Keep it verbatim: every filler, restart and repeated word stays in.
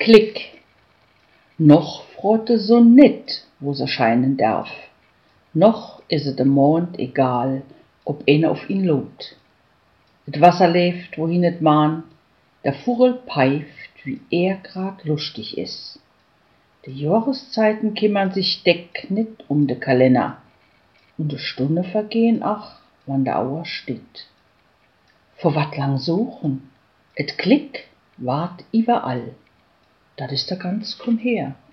Klick! Noch frotte so nit, wo se scheinen darf. Noch is et dem Mond egal, ob einer auf ihn lobt. Et Wasser läuft, wohin et mahn, der Vogel pfeift, wie er grad lustig is. Die Jahreszeiten kümmern sich deck nit um de Kalender, und de Stunde vergehen ach, wann der Auer steht. Vor wat lang suchen? Et Klick ward überall. Dat is der ganz komm her.